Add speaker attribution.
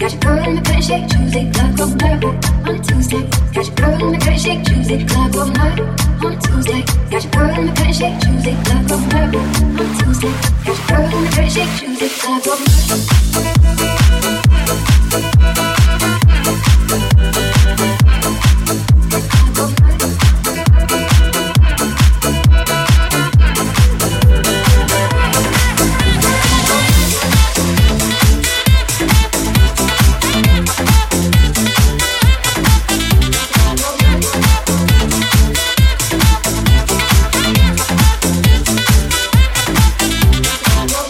Speaker 1: Got your girl in the pretty shake, Tuesday, club go murder on a Tuesday. Got your girl in the pretty shake, Tuesday, club go murder on a Tuesday. Got your girl in the pretty shake, Tuesday, club go murder on a Tuesday. Got your girl in the pretty shake, Tuesday, club go murder.